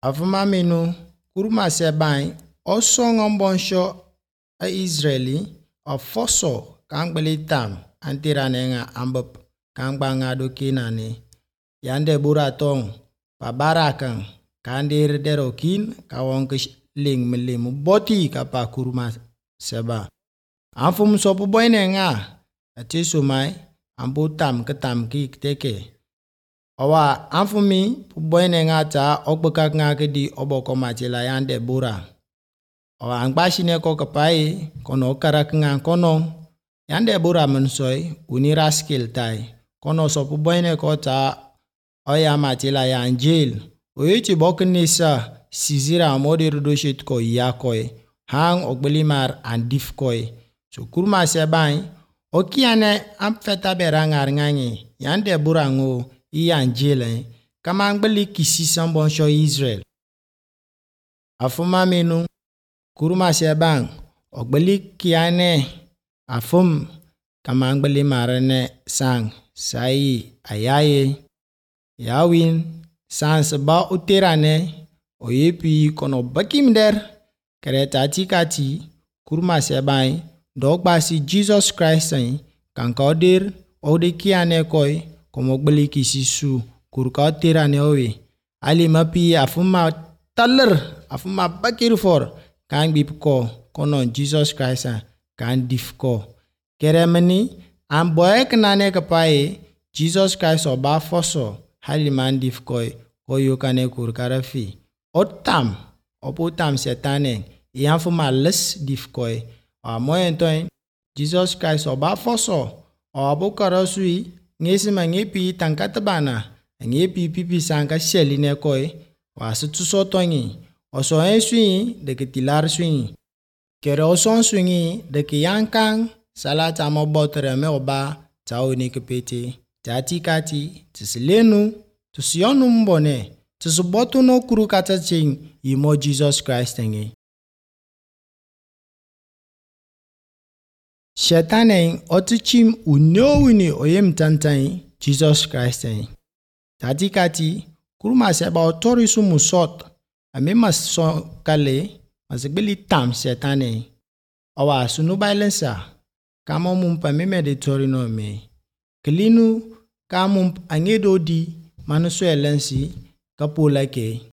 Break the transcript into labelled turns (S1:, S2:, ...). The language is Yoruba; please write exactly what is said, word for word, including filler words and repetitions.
S1: Afuma minu kuruma sebai osong bonsho a Israeli a foso kangbeli tam antiranenga ambep kangbanga do kinane yande buratong pabarakan kandir derokin kawong ling melimu boti kapa kuruma seba afum sopo boyne nga ati sumai ambu tam ketam ki teke awa afumi boyne nga ta okbekak nga kedi oboko machila yande bura awa angbashine ko kapai kono karak nga kono yande bura mensoy uniraskil tai kono sopo boyne ko ta oya machila yanjil oyichi bokenisa sizira modir doshit ko yakoi hang okbelimar andif koi so kurma sebai okiane amfeta berangar ngangi yande burango iyanjile kama angbeli kisi sambon sho Israel afuma minu kurma sebang okbeli kiane afum kama angbeli marane sang sai ayaye yawin sang seba uterane oyepi kono bakimder kereta tikati kurma sebai dogbasi Jesus Christ kan kaudir ode kiane koi komo gbeli kisisu kurka terane owe ali mapi afuma taler afuma bakir for kan bip ko kono Jesus Christ kan dif ko keremeni am boy kanane kapai Jesus Christ oba foso haliman dif koi koyo kane kurkara fi otam oputam setane yanfuma les dif koi a moyen toy Jesus Christ oba foso obo karasui ngesi mangepi tankatabana ngepi pipi sanka sheline koi wasu tusotongi oso esui de ketilar sui kere oson sui de kiyankang salata mo botere me oba tauni kepete tati kati tisilenu tusionu mbone tisubotu no kuru kata ching imo Jesus Christ ngi Shetane otuchim unowini oyem tantai Jesus Christ tati kati kuruma seba otorisu musot amema so kale masibeli tam shetane awa sunu bailensa kama mumpa meme de torino me kelinu kamum angedo di manusu elensi kapula ke